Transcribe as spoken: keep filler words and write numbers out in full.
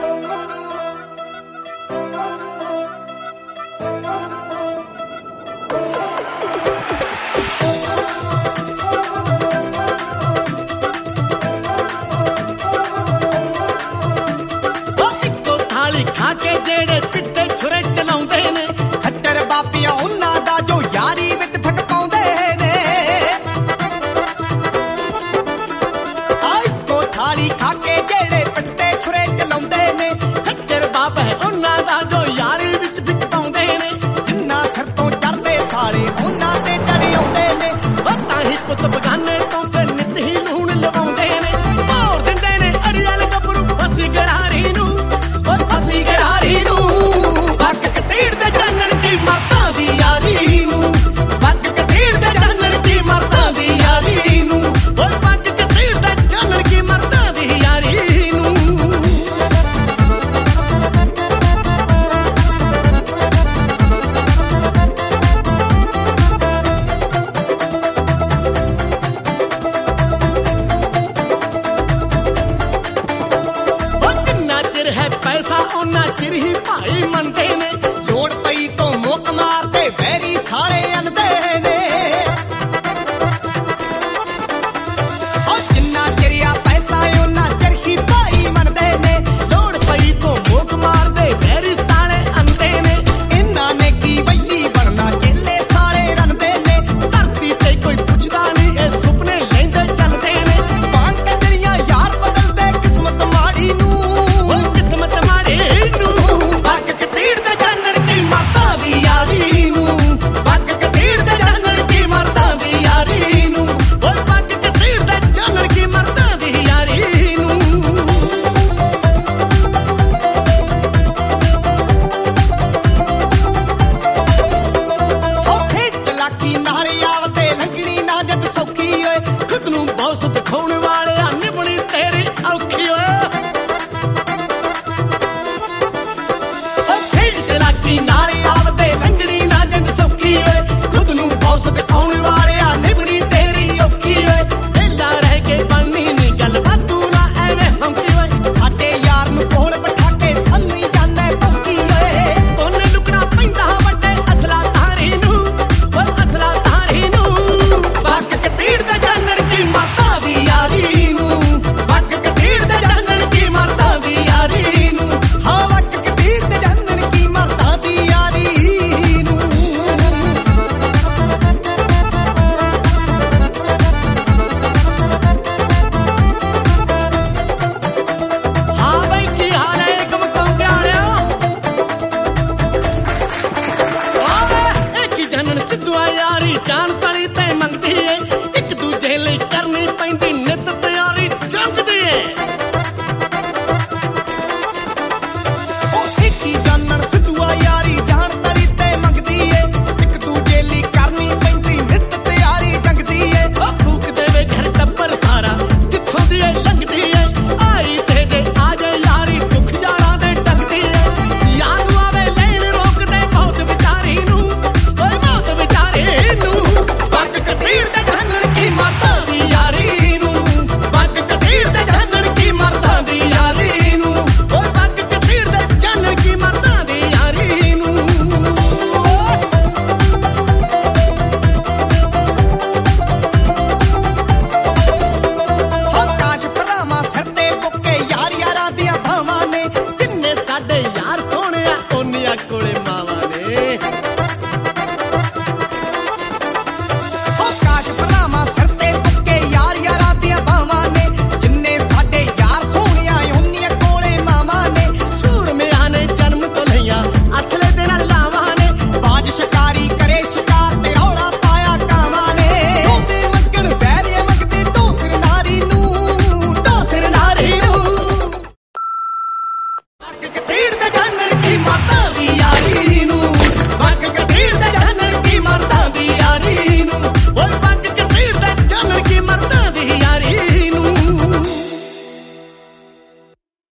ਖਾ ਕੇ ਜਿਹੜੇ ਪਿੱਟੇ ਛੁਰੇ ਚਲਾਉਂਦੇ ਨੇ, ਖੱਟਰ ਬਾਬੀਆਂ ਉਹਨਾਂ ਦਾ ਜੋ ਯਾਰੀ ਵਿੱਚ ਫਟਕਾਉਂਦੇ ਨੇ। ਆਈ ਕੋ ਥਾਲੀ ਖਾ ਕੇ ਜਿਹੜੇ ਪਿੱਟੇ ਛੁਰੇ ਚਲਾਉਂਦੇ ਨੇ, ਖੱਟਰ ਬਾਬੇ ਉਹਨਾਂ ਦਾ ਜੋ ਯਾਰੀ ਵਿੱਚ ਫਟਕਾਉਂਦੇ ਨੇ। ਜਿੰਨਾ ਸਿਰ ਤੋਂ ਚੜਦੇ ਸਾਲੇ ਉਹਨਾਂ ਤੇ ਚੜੀ ਆਉਂਦੇ ਨੇ, ਉਹ ਤਾਂ ਹੀ ਪੁੱਤ ਬਗਾਨੇ ਤੋਂ ਫਿਰ ਨਿੱਤ ਹੀ ਲੂਣ ਲਵਾਉਂਦੇ ਨੇ। ਭੋਰ ਦਿੰਦੇ ਨੇ ਅੜੀਅਲ ਗੱਭਰੂ ਫਸੀ ਗਰਾਰੀ ਨੂੰ, ਫਸੀ ਗਰਾਰੀ ਨੂੰ। ਪੱਗ ਕਤੀੜ ਦੇ ਜਾਣਨ ਕੀ ਮਰਦਾਂ ਦੀ ਯਾਰੀ ਨੂੰ, ਪੱਗ ਕਤੀੜ ਦੇ ਜਾਣਨ ਕੀ ਮਰਦਾਂ ਦੀ ਯਾਰੀ ਨੂੰ, ਓਏ ਪੱਗ ਕਤੀੜ ਦੇ ਜਾਣਨ ਕੀ ਮਰਦਾਂ ਦੀ ਯਾਰੀ ਨੂੰ। ਉਹ ਜਿੰਨਾ ਚਿਰ ਹੈ ਪੈਸਾ ਓਨਾ ਚਿਰ ਹੀ ਭਾਈ